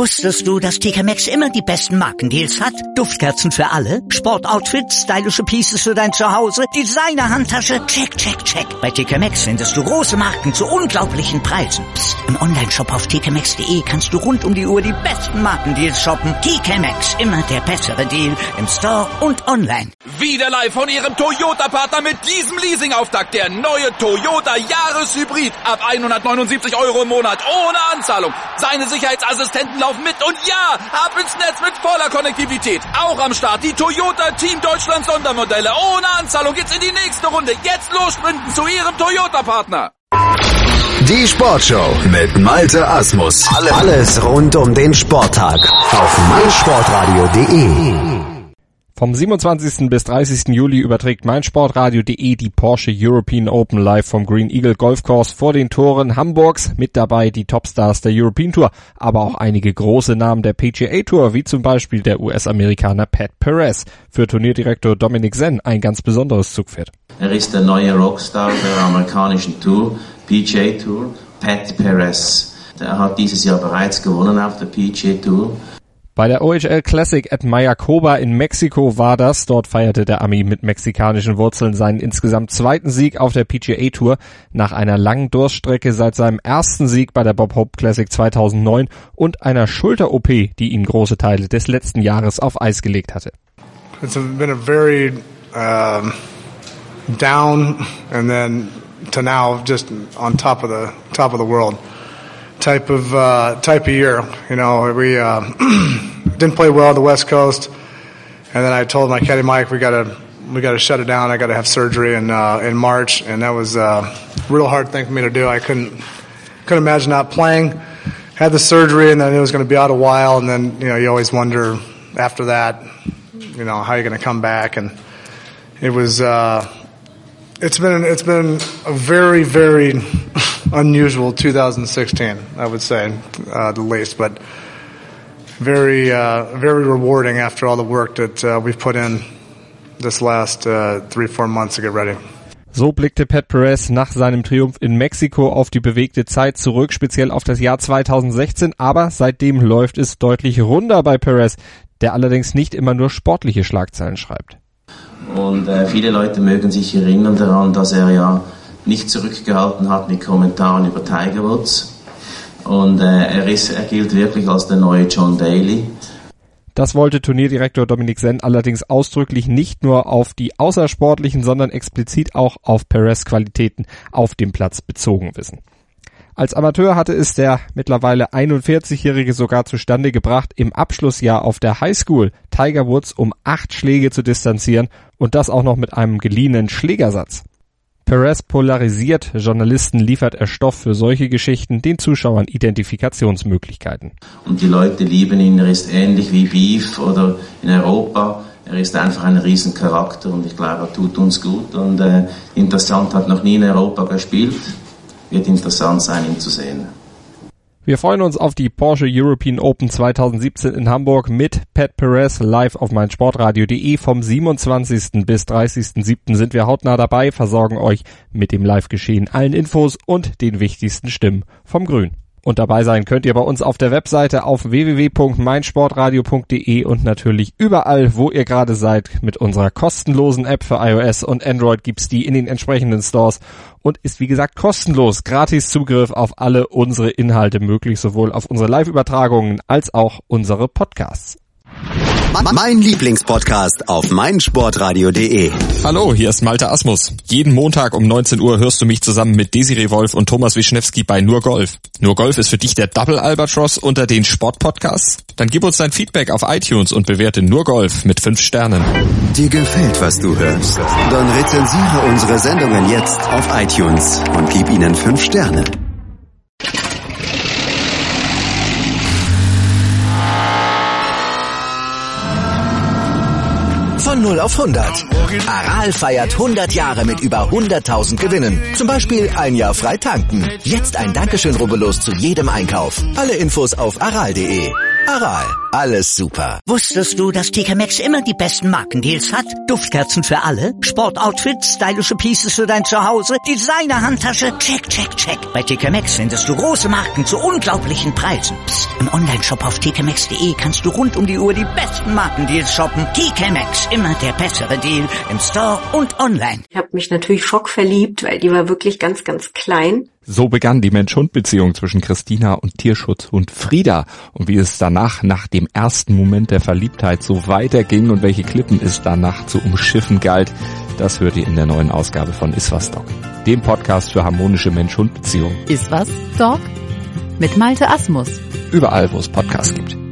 Wusstest du, dass TK Maxx immer die besten Markendeals hat? Duftkerzen für alle, Sportoutfits, stylische Pieces für dein Zuhause, Designer-Handtasche, check, check, check. Bei TK Maxx findest du große Marken zu unglaublichen Preisen. Psst. Im Onlineshop auf tkmaxx.de kannst du rund um die Uhr die besten Markendeals shoppen. TK Maxx, immer der bessere Deal im Store und online. Wieder live von Ihrem Toyota-Partner mit diesem Leasing-Auftakt. Der neue Toyota Jahreshybrid. Ab 179 € im Monat. Ohne Anzahlung. Seine Sicherheitsassistenten laufen mit. Und ja, ab ins Netz mit voller Konnektivität. Auch am Start die Toyota Team Deutschland Sondermodelle. Ohne Anzahlung geht's in die nächste Runde. Jetzt los sprinten zu Ihrem Toyota-Partner. Die Sportshow mit Malte Asmus. Alles rund um den Sporttag auf meinsportradio.de. Vom 27. bis 30. Juli überträgt meinsportradio.de die Porsche European Open live vom Green Eagle Golfcourse vor den Toren Hamburgs. Mit dabei die Topstars der European Tour, aber auch einige große Namen der PGA Tour, wie zum Beispiel der US-Amerikaner Pat Perez. Für Turnierdirektor Dominic Senn ein ganz besonderes Zugpferd. Er ist der neue Rockstar der amerikanischen Tour, PGA Tour, Pat Perez. Er hat dieses Jahr bereits gewonnen auf der PGA Tour. Bei der OHL Classic at Mayakoba in Mexiko war das. Dort feierte der Ami mit mexikanischen Wurzeln seinen insgesamt zweiten Sieg auf der PGA Tour nach einer langen Durststrecke seit seinem ersten Sieg bei der Bob Hope Classic 2009 und einer Schulter-OP, die ihn große Teile des letzten Jahres auf Eis gelegt hatte. It's been a very down and then to now just on top of the world type of year. You know, we didn't play well on the West Coast, and then I told my caddy Mike we gotta shut it down. I gotta have surgery in March, and that was a real hard thing for me to do. I couldn't imagine not playing. Had the surgery, and then it was going to be out a while, and then you always wonder after that, how you're going to come back, and it was. It's been a very, very unusual 2016, I would say, the least, but very rewarding after all the work that we've put in this last 3-4 months to get ready. So blickte Pat Perez nach seinem Triumph in Mexiko auf die bewegte Zeit zurück, speziell auf das Jahr 2016, aber seitdem läuft es deutlich runder bei Perez, der allerdings nicht immer nur sportliche Schlagzeilen schreibt. Und viele Leute mögen sich erinnern daran, dass er ja nicht zurückgehalten hat mit Kommentaren über Tiger Woods. Und er gilt wirklich als der neue John Daly. Das wollte Turnierdirektor Dominic Senn allerdings ausdrücklich nicht nur auf die außersportlichen, sondern explizit auch auf Perez' Qualitäten auf dem Platz bezogen wissen. Als Amateur hatte es der mittlerweile 41-Jährige sogar zustande gebracht, im Abschlussjahr auf der Highschool Tiger Woods um 8 Schläge zu distanzieren und das auch noch mit einem geliehenen Schlägersatz. Perez polarisiert, Journalisten liefert er Stoff für solche Geschichten, den Zuschauern Identifikationsmöglichkeiten. Und die Leute lieben ihn, er ist ähnlich wie Beef oder in Europa. Er ist einfach ein Riesencharakter und ich glaube, er tut uns gut. Und interessant, hat noch nie in Europa gespielt. Wird interessant sein, ihn zu sehen. Wir freuen uns auf die Porsche European Open 2017 in Hamburg mit Pat Perez live auf meinsportradio.de. Vom 27. bis 30.07. sind wir hautnah dabei, versorgen euch mit dem Live-Geschehen, allen Infos und den wichtigsten Stimmen vom Grün. Und dabei sein könnt ihr bei uns auf der Webseite auf www.meinsportradio.de und natürlich überall, wo ihr gerade seid. Mit unserer kostenlosen App für iOS und Android gibt's die in den entsprechenden Stores und ist wie gesagt kostenlos. Gratis Zugriff auf alle unsere Inhalte möglich, sowohl auf unsere Live-Übertragungen als auch unsere Podcasts. Mein Lieblingspodcast auf meinsportradio.de. Hallo, hier ist Malte Asmus. Jeden Montag um 19 Uhr hörst du mich zusammen mit Desiree Wolf und Thomas Wischnewski bei Nur Golf. Nur Golf ist für dich der Double Albatross unter den Sportpodcasts? Dann gib uns dein Feedback auf iTunes und bewerte Nur Golf mit 5 Sternen. Dir gefällt, was du hörst? Dann rezensiere unsere Sendungen jetzt auf iTunes und gib ihnen 5 Sterne. Von 0 auf 100. Aral feiert 100 Jahre mit über 100.000 Gewinnen. Zum Beispiel ein Jahr frei tanken. Jetzt ein Dankeschön, rubbellos zu jedem Einkauf. Alle Infos auf aral.de. Aral, alles super. Wusstest du, dass TK Maxx immer die besten Markendeals hat? Duftkerzen für alle, Sportoutfits, stylische Pieces für dein Zuhause, Designer-Handtasche, check, check, check. Bei TK Maxx findest du große Marken zu unglaublichen Preisen. Psst. Im Onlineshop auf tkmaxx.de kannst du rund um die Uhr die besten Markendeals shoppen. TK Maxx, immer der bessere Deal im Store und online. Ich habe mich natürlich schockverliebt, weil die war wirklich ganz, ganz klein. So begann die Mensch-Hund-Beziehung zwischen Christina und Tierschutzhund Frieda. Und wie es danach, nach dem ersten Moment der Verliebtheit, so weiterging und welche Klippen es danach zu umschiffen galt, das hört ihr in der neuen Ausgabe von Iswas Dog, dem Podcast für harmonische Mensch-Hund-Beziehungen. Iswas Dog? Mit Malte Asmus. Überall, wo es Podcasts gibt.